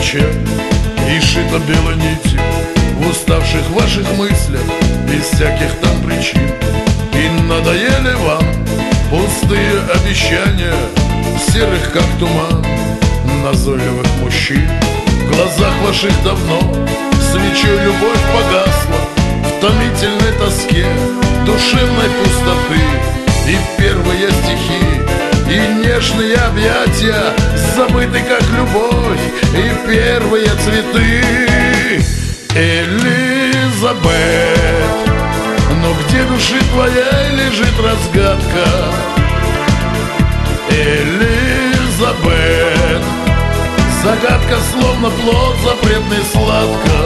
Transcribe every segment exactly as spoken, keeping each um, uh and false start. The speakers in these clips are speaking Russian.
печаль и шита белой нитью в уставших ваших мыслях без всяких там причин. И надоели вам пустые обещания серых, как туман, назойливых мужчин. В глазах ваших давно свечой любовь погасла в томительной тоске душевной пустоты. И первые стихи, и нежные объятия забыты, как любовь, и первые цветы. Элизабет, но где души твоей лежит разгадка? Элизабет, загадка, словно плод запретный сладко.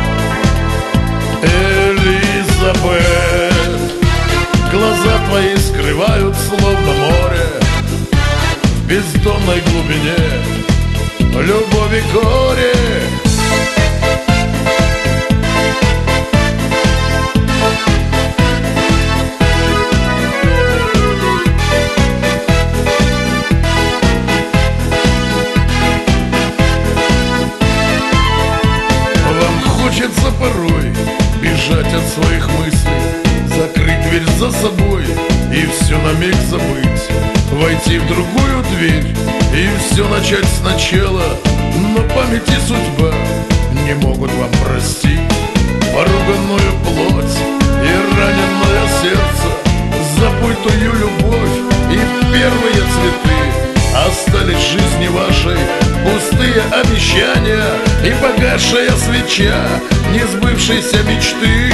Элизабет, глаза твои скрывают, словно море в бездонной глубине любови горе. Хочется порой бежать от своих мыслей, закрыть дверь за собой и все на миг забыть, войти в другую дверь и все начать сначала. Но память и судьба не могут вам простить поруганную плоть и раненое сердце, забытую любовь и первые цветы. Остались в жизни вашей пустые обещания и погасшая свеча несбывшейся мечты.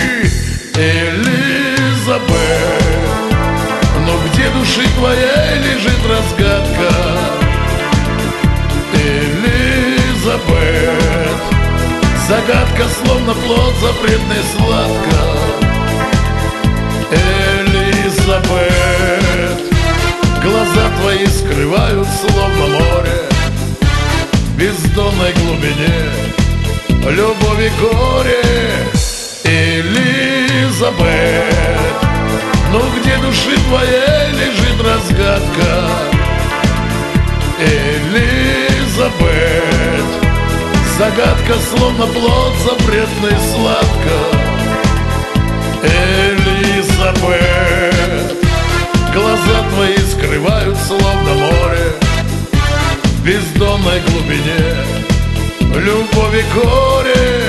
Элизабет, но где души твоей лежит разгадка? Элизабет, загадка, словно плод запретный сладко. Элизабет, глаза твои скрывают, словно море в бездонной глубине любови горе. Элизабет, но где души твоей лежит разгадка? Элизабет, загадка, словно плод запретный сладко. Элизабет, глаза твои скрывают, словно море в бездонной глубине любови горе.